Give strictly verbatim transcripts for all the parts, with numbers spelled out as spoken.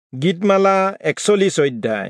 গীতমালা একচল্লিছ অধ্যায়।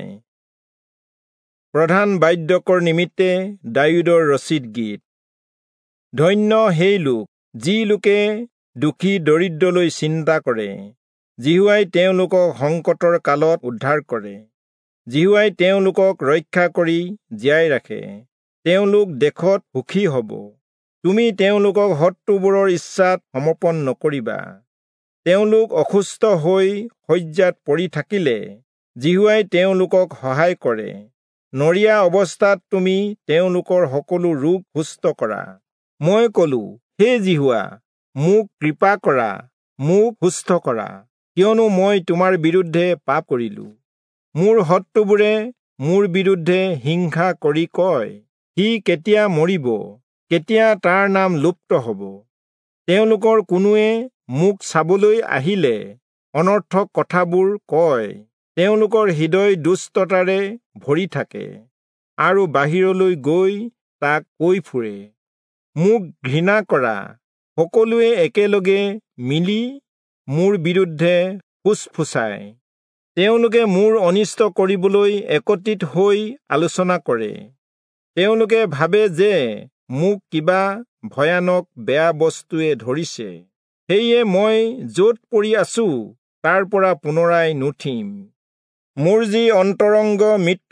প্ৰধান বাদ্যকৰ নিমিত্তে দাউদৰ ৰচিত গীত। ধন্য সেই লোক যি লোকে দুখী দৰিদ্ৰলৈ চিন্তা কৰে। জিহুৱাই তেওঁলোকক সংকটৰ কালত উদ্ধাৰ কৰে। জিহুৱাই তেওঁলোকক ৰক্ষা কৰি জীয়াই ৰাখে। তেওঁলোক দেশত সুখী হ'ব। তুমি তেওঁলোকক শত্ৰুবোৰৰ ইচ্ছাত সমৰ্পণ নকৰিবা। তেওঁলোক অসুস্থ হৈ শয্যাত পৰি থাকিলে জিহুৱাই তেওঁলোকক সহায় কৰে। নৰিয়া অৱস্থাত তুমি তেওঁলোকৰ সকলো ৰোগ সুস্থ কৰা। মই কলো, হে জিহুৱা, মোক কৃপা কৰা, মোক সুস্থ কৰা, কিয়নো মই তোমাৰ বিৰুদ্ধে পাপ কৰিলো। মোৰ শত্ৰুবোৰে মোৰ বিৰুদ্ধে হিংসা কৰি কয়, সি কেতিয়া মৰিব, কেতিয়া তাৰ নাম লুপ্ত হ'ব। তেওঁলোকৰ কোনোৱে মোক চাবলৈ আহিলে অনৰ্থক কথাবোৰ কয়। তেওঁলোকৰ হৃদয় দুষ্টতাৰে ভৰি থাকে আৰু বাহিৰলৈ গৈ তাক কৈ ফুৰে। মোক ঘৃণা কৰা সকলোৱে একেলগে মিলি মোৰ বিৰুদ্ধে ফুচফুচায়। তেওঁলোকে মোৰ অনিষ্ট কৰিবলৈ একত্ৰিত হৈ আলোচনা কৰে। তেওঁলোকে ভাবে যে মোক কিবা ভয়ানক বেয়া বস্তুৱে ধৰিছে। সেয়ে মই য'ত পৰি আছো তাৰ পৰা পুনৰাই নুঠিম। মোৰ যি অন্তৰংগ মিত্ৰ,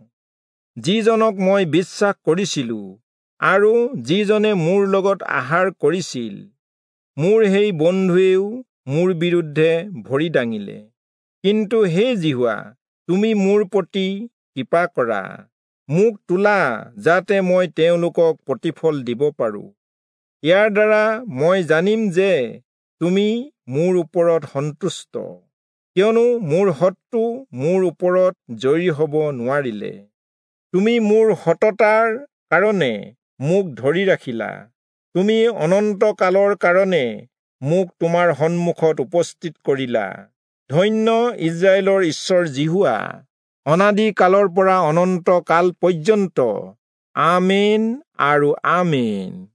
যিজনক মই বিশ্বাস কৰিছিলো আৰু যিজনে মোৰ লগত আহাৰ কৰিছিল, মোৰ সেই বন্ধুৱেও মোৰ বিৰুদ্ধে ভৰি দাঙিলে। কিন্তু হে জিহুৱা, তুমি মোৰ প্ৰতি কৃপা কৰা, মোক তোলা, যাতে মই তেওঁলোকক প্ৰতিফল দিব পাৰো। ইয়াৰ দ্বাৰা মই জানিম যে তুমি মোৰ ওপৰত সন্তুষ্ট, কিয়নো মোৰ শত্ৰু মোৰ ওপৰত জয়ী হ'ব নোৱাৰিলে। তুমি মোৰ সততাৰ কাৰণে মোক ধৰি ৰাখিলা। তুমি অনন্ত কালৰ কাৰণে মোক তোমাৰ সন্মুখত উপস্থিত কৰিলা। ধন্য ইজৰাইলৰ ঈশ্বৰ জিহুৱা, অনাদি কালৰ পৰা অনন্ত কাল পৰ্যন্ত। আমেন আৰু আমেন।